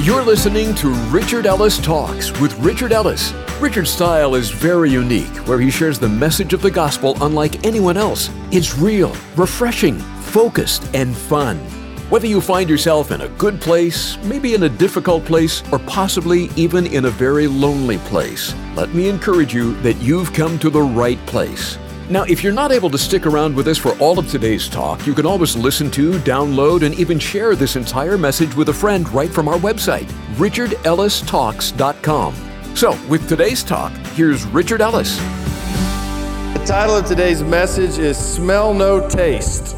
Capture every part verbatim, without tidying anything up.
You're listening to Richard Ellis Talks with Richard Ellis. Richard's style is very unique, where he shares the message of the gospel unlike anyone else. It's real, refreshing, focused, and fun. Whether you find yourself in a good place, maybe in a difficult place, or possibly even in a very lonely place, let me encourage you that you've come to the right place. Now, if you're not able to stick around with us for all of today's talk, you can always listen to, download, and even share this entire message with a friend right from our website, richard ellis talks dot com. So, with today's talk, here's Richard Ellis. The title of today's message is Smell No Taste.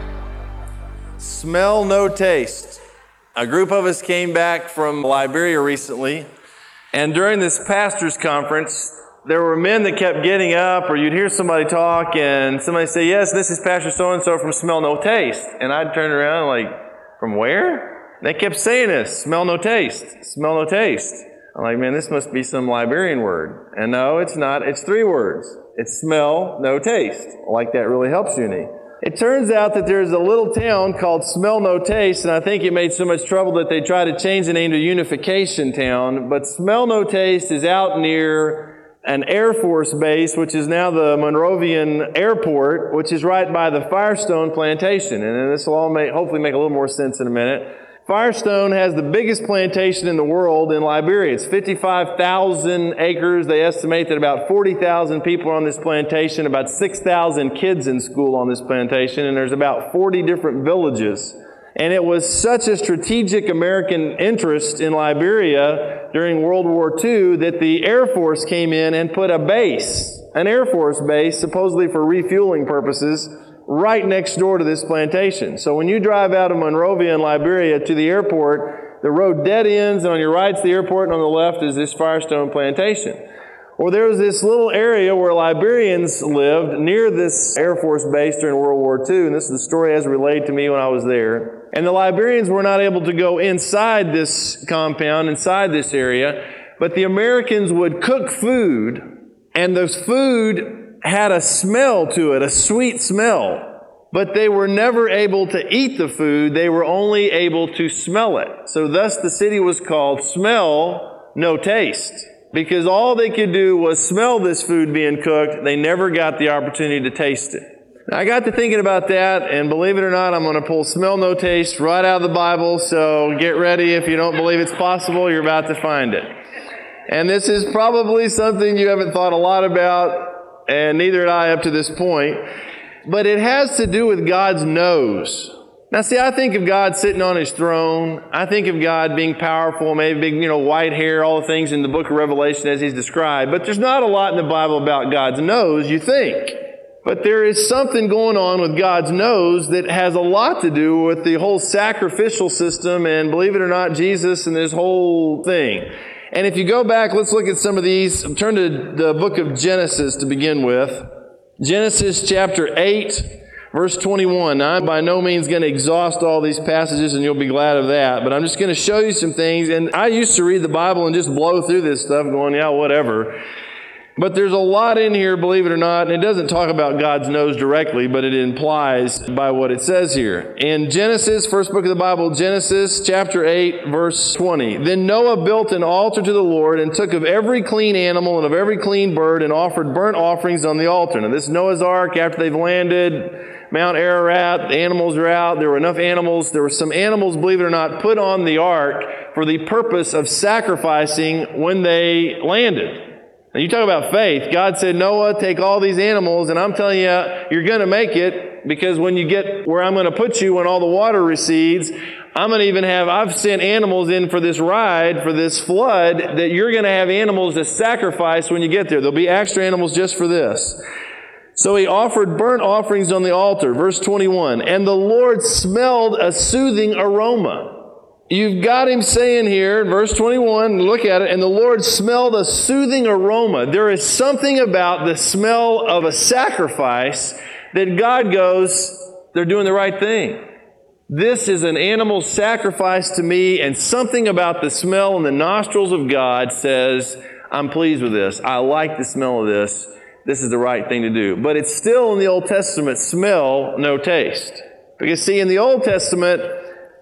Smell No Taste. A group of us came back from Liberia recently, and during this pastor's conference, there were men that kept getting up, or you'd hear somebody talk, and somebody say, "Yes, this is Pastor so-and-so from Smell No Taste." And I'd turn around like, "From where?" They kept saying this, "Smell no taste, smell no taste." I'm like, man, this must be some Liberian word. And no, it's not. It's three words. It's smell no taste. Like that really helps you any. It turns out that there's a little town called Smell No Taste, and I think it made so much trouble that they tried to change the name to Unification Town. But Smell No Taste is out near an Air Force base, which is now the Monrovian Airport, which is right by the Firestone Plantation. And this will all make, hopefully make a little more sense in a minute. Firestone has the biggest plantation in the world in Liberia. It's fifty-five thousand acres. They estimate that about forty thousand people are on this plantation, about six thousand kids in school on this plantation, and there's about forty different villages. And it was such a strategic American interest in Liberia during World War Two that the Air Force came in and put a base, an Air Force base, supposedly for refueling purposes, right next door to this plantation. So when you drive out of Monrovia in Liberia to the airport, the road dead ends, and on your right's the airport, and on the left is this Firestone Plantation. Well, there was this little area where Liberians lived near this Air Force base during World War Two, and this is the story as relayed to me when I was there. And the Liberians were not able to go inside this compound, inside this area, but the Americans would cook food, and the food had a smell to it, a sweet smell. But they were never able to eat the food, they were only able to smell it. So thus the city was called Smell No Taste. Because all they could do was smell this food being cooked. They never got the opportunity to taste it. Now, I got to thinking about that, and believe it or not, I'm going to pull Smell No Taste right out of the Bible, so get ready. If you don't believe it's possible, you're about to find it. And this is probably something you haven't thought a lot about, and neither had I up to this point. But it has to do with God's nose. Now, see, I think of God sitting on His throne. I think of God being powerful, maybe big, you know, white hair, all the things in the book of Revelation as He's described. But there's not a lot in the Bible about God's nose, you think. But there is something going on with God's nose that has a lot to do with the whole sacrificial system and, believe it or not, Jesus and this whole thing. And if you go back, let's look at some of these. Turn to the book of Genesis to begin with. Genesis chapter eight. Verse twenty-one. Now, I'm by no means going to exhaust all these passages, and you'll be glad of that. But I'm just going to show you some things. And I used to read the Bible and just blow through this stuff going, yeah, whatever. But there's a lot in here, believe it or not. And it doesn't talk about God's nose directly, but it implies by what it says here. In Genesis, first book of the Bible, Genesis chapter eight, verse twenty. Then Noah built an altar to the Lord and took of every clean animal and of every clean bird and offered burnt offerings on the altar. Now, this is Noah's Ark after they've landed Mount Ararat, the animals are out. There were enough animals. There were some animals, believe it or not, put on the ark for the purpose of sacrificing when they landed. Now, you talk about faith. God said, Noah, take all these animals, and I'm telling you, you're going to make it, because when you get where I'm going to put you when all the water recedes, I'm going to even have, I've sent animals in for this ride, for this flood, that you're going to have animals to sacrifice when you get there. There'll be extra animals just for this. So he offered burnt offerings on the altar. Verse twenty-one. And the Lord smelled a soothing aroma. You've got him saying here, verse twenty-one, look at it, and the Lord smelled a soothing aroma. There is something about the smell of a sacrifice that God goes, they're doing the right thing. This is an animal sacrifice to me, and something about the smell in the nostrils of God says, I'm pleased with this. I like the smell of this. This is the right thing to do. But it's still in the Old Testament, smell no taste. Because see, in the Old Testament,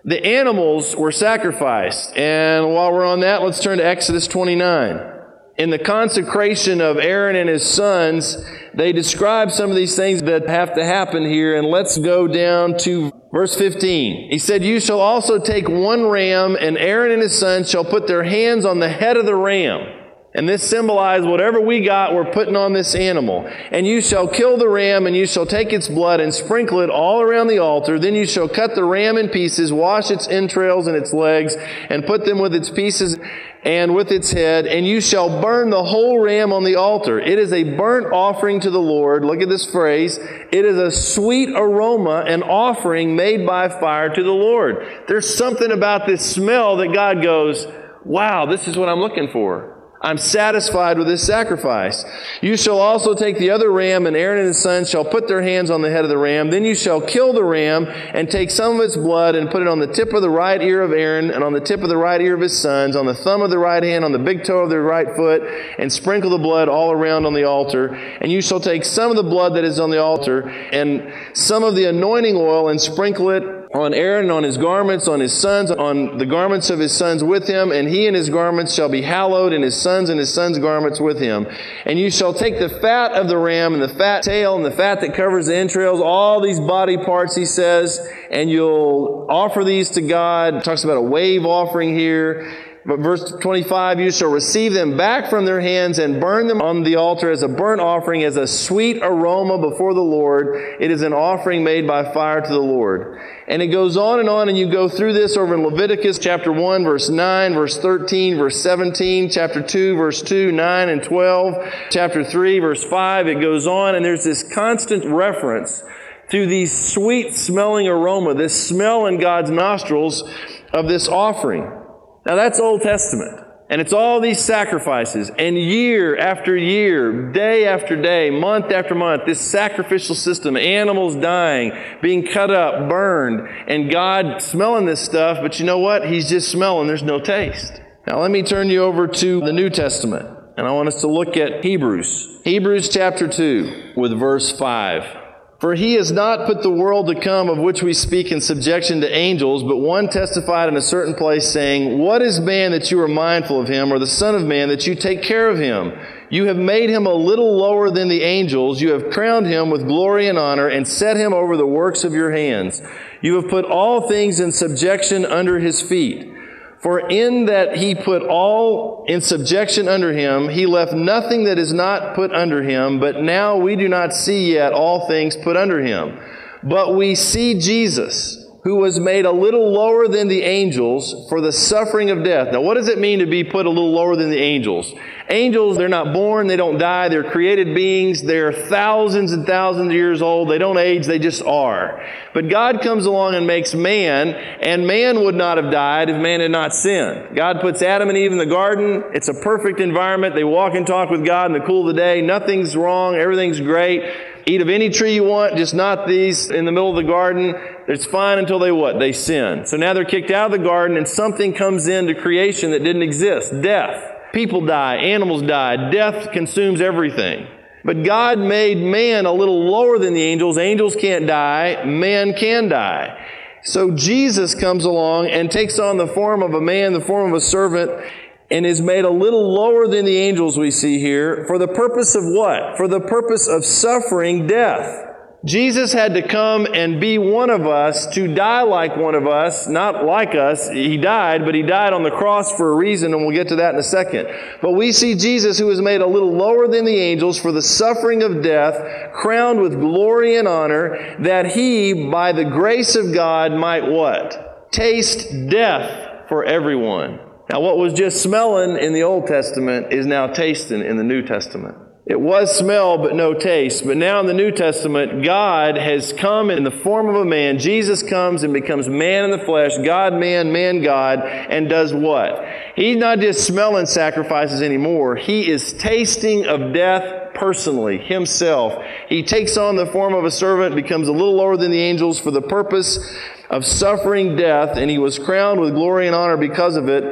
the animals were sacrificed. And while we're on that, let's turn to Exodus twenty-nine. In the consecration of Aaron and his sons, they describe some of these things that have to happen here. And let's go down to verse fifteen. He said, "You shall also take one ram, and Aaron and his sons shall put their hands on the head of the ram." And this symbolizes whatever we got, we're putting on this animal. "And you shall kill the ram, and you shall take its blood and sprinkle it all around the altar. Then you shall cut the ram in pieces, wash its entrails and its legs, and put them with its pieces and with its head. And you shall burn the whole ram on the altar. It is a burnt offering to the Lord." Look at this phrase. "It is a sweet aroma, an offering made by fire to the Lord." There's something about this smell that God goes, wow, this is what I'm looking for. I'm satisfied with this sacrifice. "You shall also take the other ram, and Aaron and his sons shall put their hands on the head of the ram. Then you shall kill the ram and take some of its blood and put it on the tip of the right ear of Aaron and on the tip of the right ear of his sons, on the thumb of the right hand, on the big toe of their right foot, and sprinkle the blood all around on the altar. And you shall take some of the blood that is on the altar and some of the anointing oil and sprinkle it on Aaron, on his garments, on his sons, on the garments of his sons with him, and he and his garments shall be hallowed, and his sons and his sons' garments with him. And you shall take the fat of the ram, and the fat tail, and the fat that covers the entrails, all these body parts," he says, "and you'll offer these to God." It talks about a wave offering here. But verse twenty-five, "You shall receive them back from their hands and burn them on the altar as a burnt offering, as a sweet aroma before the Lord. It is an offering made by fire to the Lord." And it goes on and on, and you go through this over in Leviticus chapter one, verse nine, verse thirteen, verse seventeen, chapter two, verse two, nine and twelve, chapter three, verse five. It goes on, and there's this constant reference to the sweet smelling aroma, this smell in God's nostrils of this offering. Now that's Old Testament. And it's all these sacrifices. And year after year, day after day, month after month, this sacrificial system, animals dying, being cut up, burned, and God smelling this stuff. But you know what? He's just smelling. There's no taste. Now let me turn you over to the New Testament. And I want us to look at Hebrews. Hebrews chapter two with verse five. "For he has not put the world to come of which we speak in subjection to angels, but one testified in a certain place, saying, What is man that you are mindful of him, or the son of man that you take care of him? You have made him a little lower than the angels. You have crowned him with glory and honor and set him over the works of your hands. You have put all things in subjection under his feet. For in that he put all in subjection under him, he left nothing that is not put under him. But now we do not see yet all things put under him. But we see Jesus, who was made a little lower than the angels for the suffering of death." Now, what does it mean to be put a little lower than the angels? Angels, they're not born, they don't die, they're created beings, they're thousands and thousands of years old, they don't age, they just are. But God comes along and makes man, and man would not have died if man had not sinned. God puts Adam and Eve in the garden, it's a perfect environment, they walk and talk with God in the cool of the day, nothing's wrong, everything's great. Eat of any tree you want, just not these in the middle of the garden. It's fine until they what? They sin. So now they're kicked out of the garden, and something comes into creation that didn't exist. Death. People die. Animals die. Death consumes everything. But God made man a little lower than the angels. Angels can't die. Man can die. So Jesus comes along and takes on the form of a man, the form of a servant, and is made a little lower than the angels we see here. For the purpose of what? For the purpose of suffering death. Jesus had to come and be one of us, to die like one of us, not like us. He died, but He died on the cross for a reason, and we'll get to that in a second. But we see Jesus, who was made a little lower than the angels for the suffering of death, crowned with glory and honor, that He, by the grace of God, might what? Taste death for everyone. Now, what was just smelling in the Old Testament is now tasting in the New Testament. It was smell, but no taste. But now in the New Testament, God has come in the form of a man. Jesus comes and becomes man in the flesh, God, man, man, God, and does what? He's not just smelling sacrifices anymore. He is tasting of death personally, Himself. He takes on the form of a servant, becomes a little lower than the angels for the purpose of suffering death, and He was crowned with glory and honor because of it.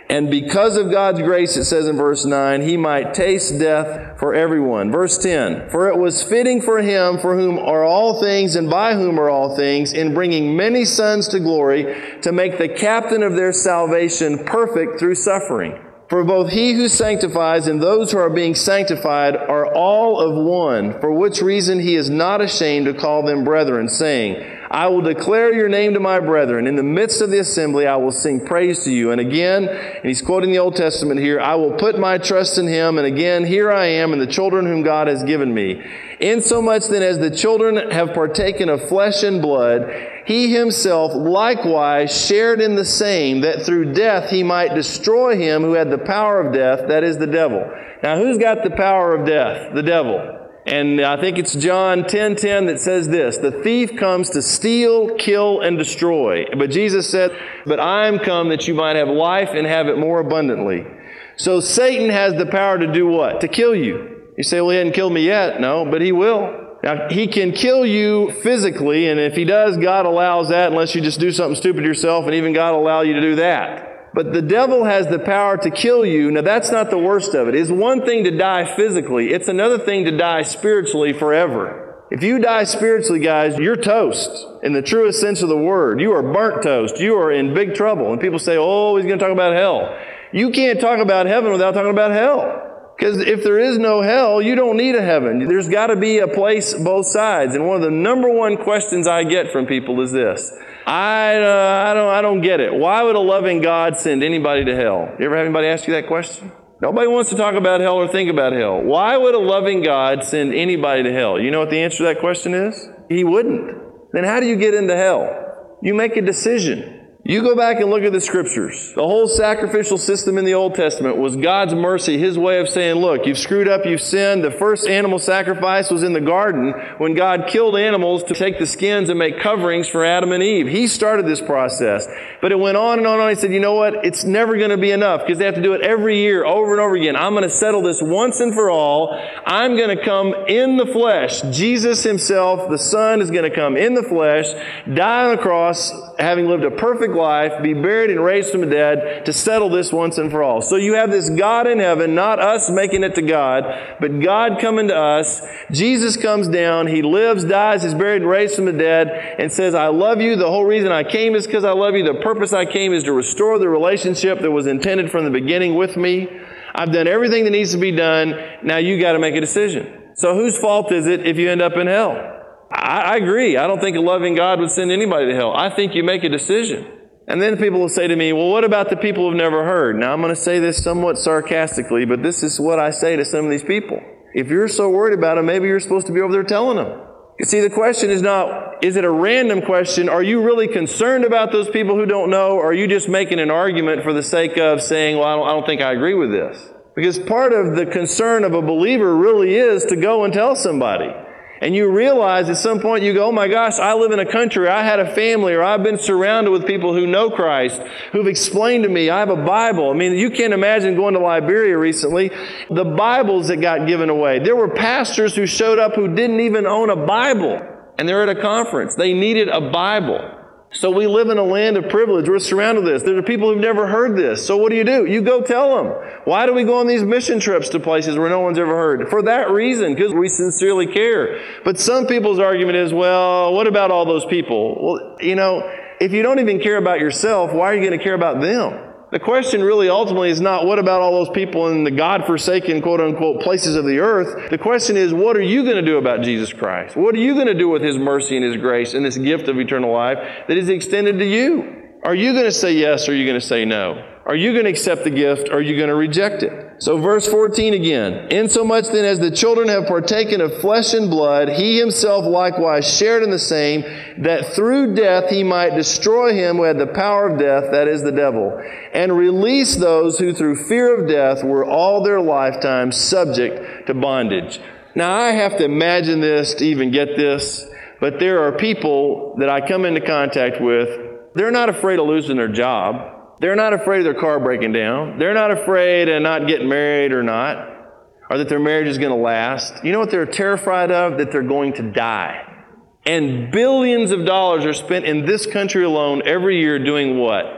And because of God's grace, it says in verse nine, he might taste death for everyone. Verse ten, for it was fitting for him for whom are all things and by whom are all things, in bringing many sons to glory, to make the captain of their salvation perfect through suffering. For both he who sanctifies and those who are being sanctified are all of one, for which reason he is not ashamed to call them brethren, saying, I will declare your name to my brethren. In the midst of the assembly, I will sing praise to you. And again, and he's quoting the Old Testament here, I will put my trust in him. And again, here I am and the children whom God has given me. Insomuch then as the children have partaken of flesh and blood, he himself likewise shared in the same, that through death he might destroy him who had the power of death, that is the devil. Now, who's got the power of death? The devil. And I think it's John ten ten that says this, the thief comes to steal, kill, and destroy. But Jesus said, but I am come that you might have life and have it more abundantly. So Satan has the power to do what? To kill you. You say, well, he hasn't killed me yet. No, but he will. Now, he can kill you physically, and if he does, God allows that unless you just do something stupid yourself, and even God will allow you to do that. But the devil has the power to kill you. Now, that's not the worst of it. It's one thing to die physically. It's another thing to die spiritually forever. If you die spiritually, guys, you're toast in the truest sense of the word. You are burnt toast. You are in big trouble. And people say, oh, he's going to talk about hell. You can't talk about heaven without talking about hell. Because if there is no hell, you don't need a heaven. There's got to be a place both sides. And one of the number one questions I get from people is this. I, uh, I don't, I don't get it. Why would a loving God send anybody to hell? You ever have anybody ask you that question? Nobody wants to talk about hell or think about hell. Why would a loving God send anybody to hell? You know what the answer to that question is? He wouldn't. Then how do you get into hell? You make a decision. You go back and look at the Scriptures. The whole sacrificial system in the Old Testament was God's mercy, His way of saying, look, you've screwed up, you've sinned. The first animal sacrifice was in the garden when God killed animals to take the skins and make coverings for Adam and Eve. He started this process. But it went on and on and on. He said, you know what? It's never going to be enough because they have to do it every year over and over again. I'm going to settle this once and for all. I'm going to come in the flesh. Jesus Himself, the Son, is going to come in the flesh, die on the cross, having lived a perfect life, be buried and raised from the dead to settle this once and for all. So you have this God in heaven, not us making it to God, but God coming to us. Jesus comes down, He lives, dies, is buried and raised from the dead, and says, I love you. The whole reason I came is because I love you. The purpose I came is to restore the relationship that was intended from the beginning with me. I've done everything that needs to be done. Now you got to make a decision. So whose fault is it if you end up in hell? I, I agree. I don't think a loving God would send anybody to hell. I think you make a decision. And then people will say to me, well, what about the people who've never heard? Now, I'm going to say this somewhat sarcastically, but this is what I say to some of these people. If you're so worried about them, maybe you're supposed to be over there telling them. You see, the question is not, is it a random question? Are you really concerned about those people who don't know? Or are you just making an argument for the sake of saying, well, I don't, I don't think I agree with this? Because part of the concern of a believer really is to go and tell somebody. And you realize at some point you go, oh my gosh, I live in a country, I had a family, or I've been surrounded with people who know Christ, who've explained to me, I have a Bible. I mean, you can't imagine going to Liberia recently, the Bibles that got given away. There were pastors who showed up who didn't even own a Bible, and they're at a conference. They needed a Bible. So we live in a land of privilege. We're surrounded with this. There are people who've never heard this. So what do you do? You go tell them. Why do we go on these mission trips to places where no one's ever heard? For that reason, because we sincerely care. But some people's argument is, well, what about all those people? Well, you know, if you don't even care about yourself, why are you going to care about them? The question really ultimately is not what about all those people in the God-forsaken, quote-unquote, places of the earth. The question is, what are you going to do about Jesus Christ? What are you going to do with His mercy and His grace and this gift of eternal life that is extended to you? Are you going to say yes or are you going to say no? Are you going to accept the gift or are you going to reject it? So verse fourteen again. Insomuch then as the children have partaken of flesh and blood, He Himself likewise shared in the same, that through death He might destroy him who had the power of death, that is the devil, and release those who through fear of death were all their lifetime subject to bondage. Now I have to imagine this to even get this, but there are people that I come into contact with, they're not afraid of losing their job. They're not afraid of their car breaking down. They're not afraid of not getting married or not, or that their marriage is going to last. You know what they're terrified of? That they're going to die. And billions of dollars are spent in this country alone every year doing what?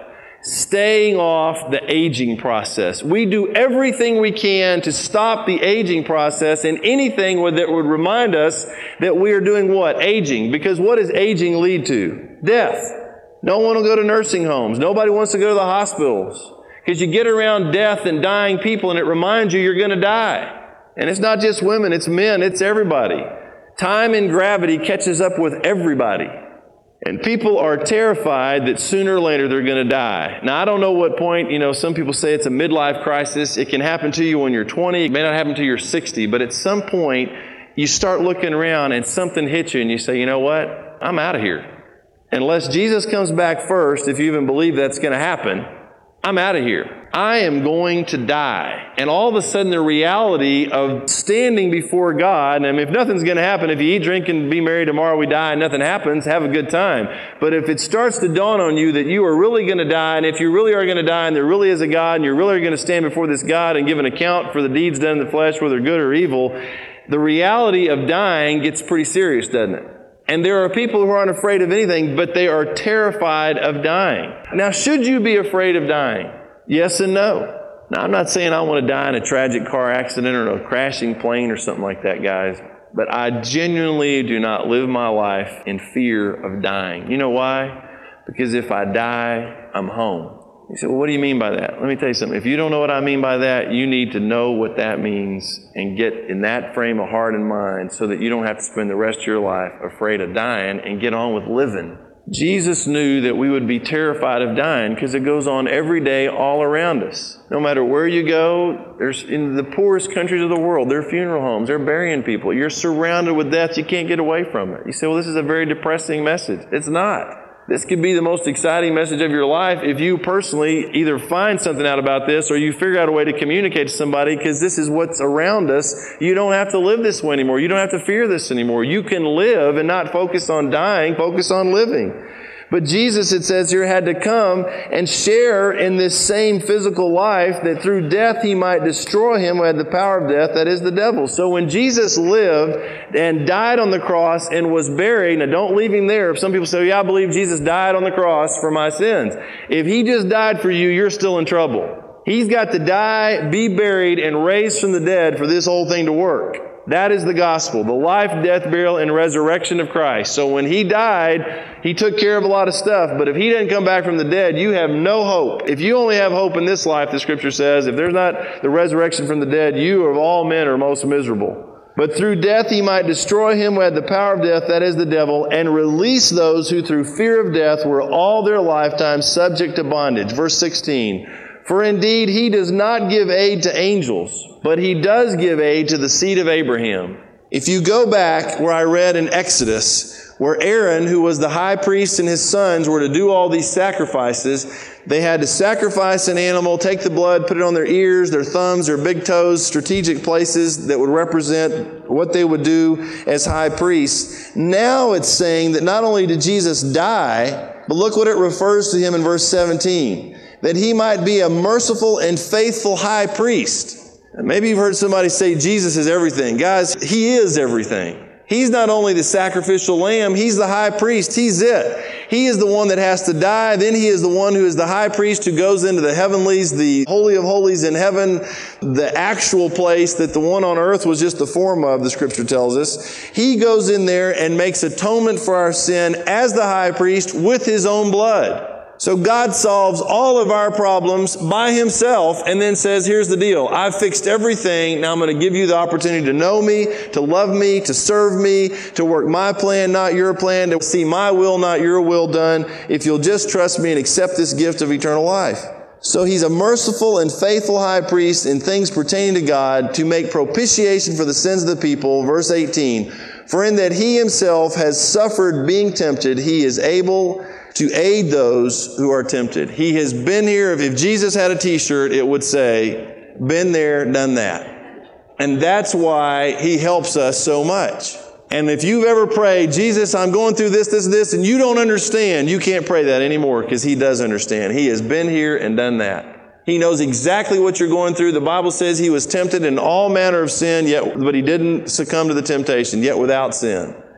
staying off the aging process. We do everything we can to stop the aging process and anything that would remind us that we are doing what? Aging. Because what does aging lead to? Death. No one will go to nursing homes. Nobody wants to go to the hospitals. Because you get around death and dying people and it reminds you you're going to die. And it's not just women, it's men, it's everybody. Time and gravity catches up with everybody. And people are terrified that sooner or later they're going to die. Now, I don't know what point, you know, some people say it's a midlife crisis. It can happen to you when you're twenty. It may not happen to you when you're sixty. But at some point, you start looking around and something hits you and you say, you know what? I'm out of here. Unless Jesus comes back first, if you even believe that's going to happen, I'm out of here. I am going to die. And all of a sudden the reality of standing before God, and I mean, if nothing's going to happen, if you eat, drink, and be merry, tomorrow we die and nothing happens, have a good time. But if it starts to dawn on you that you are really going to die, and if you really are going to die, and there really is a God, and you're really going to stand before this God and give an account for the deeds done in the flesh, whether good or evil, the reality of dying gets pretty serious, doesn't it? And there are people who aren't afraid of anything, but they are terrified of dying. Now, should you be afraid of dying? Yes and no. Now, I'm not saying I want to die in a tragic car accident or a crashing plane or something like that, guys. But I genuinely do not live my life in fear of dying. You know why? Because if I die, I'm home. You say, well, what do you mean by that? Let me tell you something. If you don't know what I mean by that, you need to know what that means and get in that frame of heart and mind so that you don't have to spend the rest of your life afraid of dying and get on with living. Jesus knew that we would be terrified of dying because it goes on every day all around us. No matter where you go, there's in the poorest countries of the world, there are funeral homes, they're burying people. You're surrounded with death. You can't get away from it. You say, well, this is a very depressing message. It's not. This could be the most exciting message of your life if you personally either find something out about this or you figure out a way to communicate to somebody, because this is what's around us. You don't have to live this way anymore. You don't have to fear this anymore. You can live and not focus on dying, focus on living. But Jesus, it says here, had to come and share in this same physical life that through death He might destroy him who had the power of death, that is the devil. So when Jesus lived and died on the cross and was buried, now don't leave Him there. If some people say, yeah, I believe Jesus died on the cross for my sins. If He just died for you, you're still in trouble. He's got to die, be buried, and raised from the dead for this whole thing to work. That is the gospel, the life, death, burial, and resurrection of Christ. So when He died, He took care of a lot of stuff. But if He didn't come back from the dead, you have no hope. If you only have hope in this life, the Scripture says, if there's not the resurrection from the dead, you of all men are most miserable. But through death He might destroy him who had the power of death, that is the devil, and release those who through fear of death were all their lifetime subject to bondage. Verse sixteen. For indeed He does not give aid to angels, but He does give aid to the seed of Abraham. If you go back where I read in Exodus, where Aaron, who was the high priest, and his sons were to do all these sacrifices, they had to sacrifice an animal, take the blood, put it on their ears, their thumbs, their big toes, strategic places that would represent what they would do as high priests. Now it's saying that not only did Jesus die, but look what it refers to Him in verse seventeen. That He might be a merciful and faithful high priest. And maybe you've heard somebody say Jesus is everything. Guys, He is everything. He's not only the sacrificial lamb, He's the high priest. He's it. He is the one that has to die. Then He is the one who is the high priest who goes into the heavenlies, the holy of holies in heaven, the actual place that the one on earth was just the form of, the Scripture tells us. He goes in there and makes atonement for our sin as the high priest with His own blood. So God solves all of our problems by Himself and then says, here's the deal. I've fixed everything. Now I'm going to give you the opportunity to know Me, to love Me, to serve Me, to work My plan, not your plan, to see My will, not your will done, if you'll just trust Me and accept this gift of eternal life. So He's a merciful and faithful high priest in things pertaining to God to make propitiation for the sins of the people. Verse eighteen, for in that He Himself has suffered being tempted, He is able to aid those who are tempted. He has been here. If Jesus had a t-shirt, it would say, been there, done that. And that's why He helps us so much. And if you've ever prayed, Jesus, I'm going through this, this, this, and you don't understand, you can't pray that anymore because He does understand. He has been here and done that. He knows exactly what you're going through. The Bible says He was tempted in all manner of sin, yet, but He didn't succumb to the temptation, yet without sin.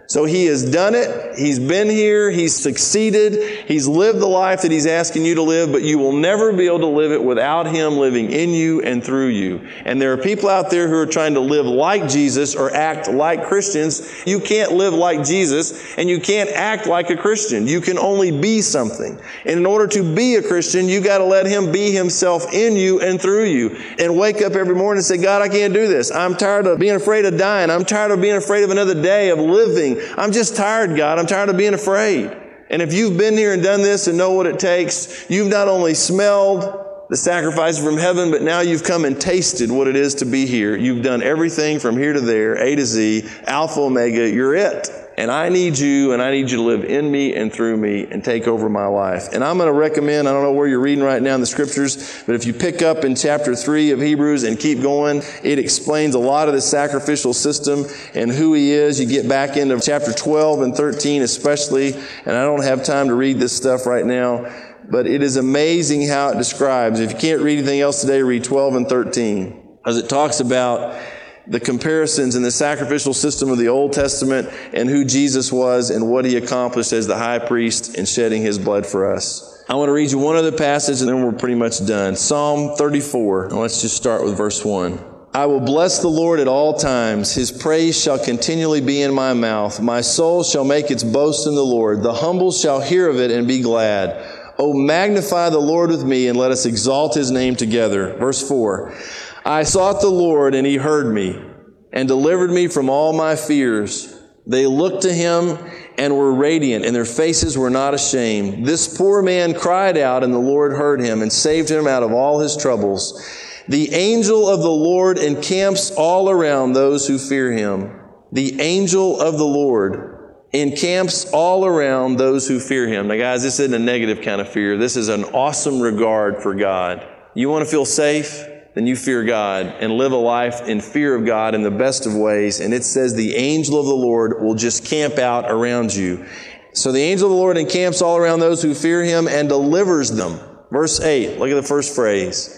So he has done it. He's been here. He's succeeded. He's lived the life that he's asking you to live, but you will never be able to live it without him living in you and through you. And there are people out there who are trying to live like Jesus or act like Christians. You can't live like Jesus and you can't act like a Christian. You can only be something. And in order to be a Christian, you got to let him be himself in you and through you. And wake up every morning and say, God, I can't do this. I'm tired of being afraid of dying. I'm tired of being afraid of another day of living. I'm just tired, God. I'm tired of being afraid. And if you've been here and done this and know what it takes, you've not only smelled the sacrifice from heaven, but now you've come and tasted what it is to be here. You've done everything from here to there, A to Z, Alpha, Omega. You're it. And I need you, and I need you to live in me and through me and take over my life. And I'm going to recommend, I don't know where you're reading right now in the scriptures, but if you pick up in chapter three of Hebrews and keep going, it explains a lot of the sacrificial system and who he is. You get back into chapter twelve and thirteen especially, and I don't have time to read this stuff right now, but it is amazing how it describes. If you can't read anything else today, read twelve and thirteen, as it talks about the comparisons in the sacrificial system of the Old Testament and who Jesus was and what he accomplished as the high priest in shedding his blood for us. I want to read you one other passage and then we're pretty much done. Psalm thirty-four. And let's just start with verse one. I will bless the Lord at all times. His praise shall continually be in my mouth. My soul shall make its boast in the Lord. The humble shall hear of it and be glad. Oh, magnify the Lord with me and let us exalt his name together. Verse four. I sought the Lord, and he heard me, and delivered me from all my fears. They looked to him and were radiant, and their faces were not ashamed. This poor man cried out, and the Lord heard him, and saved him out of all his troubles. The angel of the Lord encamps all around those who fear him. The angel of the Lord encamps all around those who fear him. Now, guys, this isn't a negative kind of fear. This is an awesome regard for God. You want to feel safe? Then you fear God and live a life in fear of God in the best of ways. And it says the angel of the Lord will just camp out around you. So the angel of the Lord encamps all around those who fear him and delivers them. Verse eight, look at the first phrase.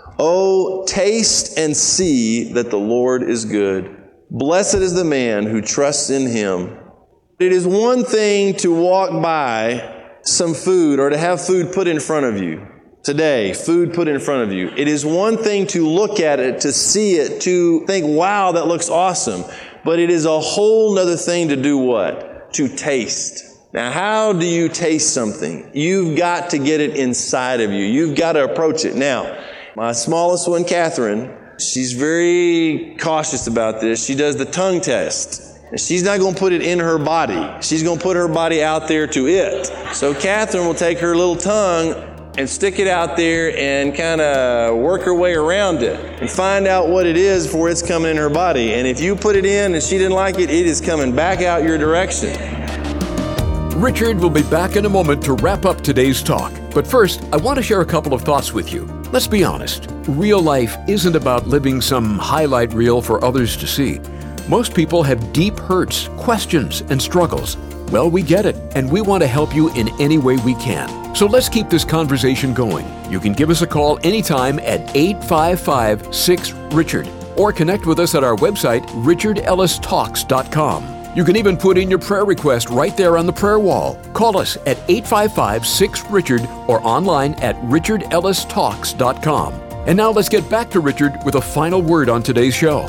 Oh, taste and see that the Lord is good. Blessed is the man who trusts in him. It is one thing to walk by some food or to have food put in front of you. Today, food put in front of you. It is one thing to look at it, to see it, to think, wow, that looks awesome. But it is a whole nother thing to do what? To taste. Now, how do you taste something? You've got to get it inside of you. You've got to approach it. Now, my smallest one, Catherine, she's very cautious about this. She does the tongue test. And she's not going to put it in her body. She's going to put her body out there to it. So Catherine will take her little tongue and stick it out there and kind of work her way around it and find out what it is before it's coming in her body. And if you put it in and she didn't like it, it is coming back out your direction. Richard will be back in a moment to wrap up today's talk. But first, I want to share a couple of thoughts with you. Let's be honest. Real life isn't about living some highlight reel for others to see. Most people have deep hurts, questions, and struggles. Well, we get it, and we want to help you in any way we can. So let's keep this conversation going. You can give us a call anytime at eight five five, six, Richard or connect with us at our website, richard ellis talks dot com. You can even put in your prayer request right there on the prayer wall. Call us at eight five five, six, Richard or online at richard ellis talks dot com. And now let's get back to Richard with a final word on today's show.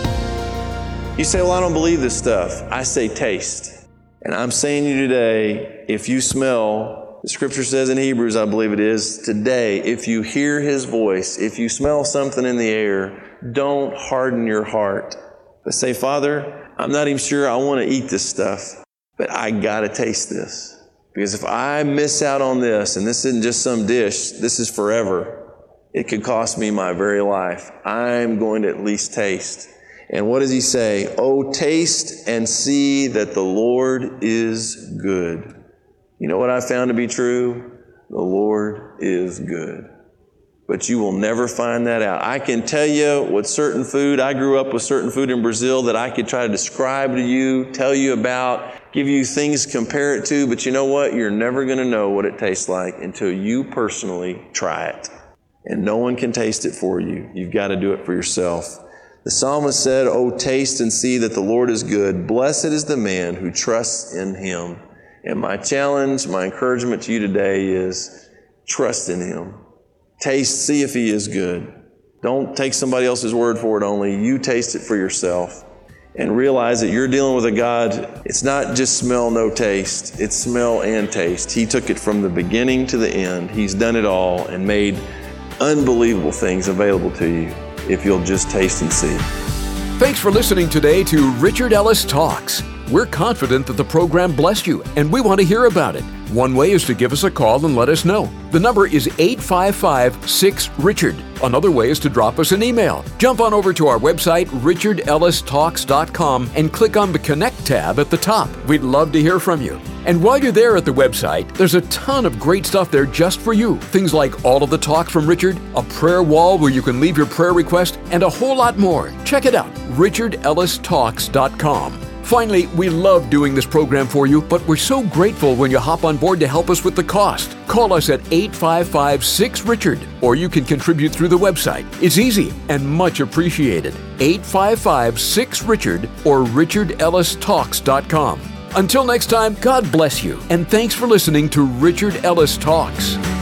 You say, well, I don't believe this stuff. I say taste. And I'm saying to you today, if you smell, the scripture says in Hebrews, I believe it is, today, if you hear his voice, if you smell something in the air, don't harden your heart. But say, Father, I'm not even sure I want to eat this stuff, but I got to taste this. Because if I miss out on this, and this isn't just some dish, this is forever, it could cost me my very life. I'm going to at least taste. And what does he say? Oh, taste and see that the Lord is good. You know what I found to be true? The Lord is good. But you will never find that out. I can tell you what certain food, I grew up with certain food in Brazil that I could try to describe to you, tell you about, give you things to compare it to, but you know what? You're never going to know what it tastes like until you personally try it. And no one can taste it for you. You've got to do it for yourself. The The psalmist said, "Oh, taste and see that the Lord is good. Blessed is the man who trusts in him." And my challenge, my encouragement to you today is trust in him. Taste, see if he is good. Don't take somebody else's word for it only. You taste it for yourself and realize that you're dealing with a God. It's not just smell, no taste. It's smell and taste. He took it from the beginning to the end. He's done it all and made unbelievable things available to you if you'll just taste and see. Thanks for listening today to Richard Ellis Talks. We're confident that the program blessed you, and we want to hear about it. One way is to give us a call and let us know. The number is eight five five, six, Richard. Another way is to drop us an email. Jump on over to our website, richard ellis talks dot com, and click on the Connect tab at the top. We'd love to hear from you. And while you're there at the website, there's a ton of great stuff there just for you. Things like all of the talks from Richard, a prayer wall where you can leave your prayer request, and a whole lot more. Check it out, richard ellis talks dot com. Finally, we love doing this program for you, but we're so grateful when you hop on board to help us with the cost. Call us at eight five five, six, Richard, or you can contribute through the website. It's easy and much appreciated. eight five five, six, Richard or richard ellis talks dot com. Until next time, God bless you, and thanks for listening to Richard Ellis Talks.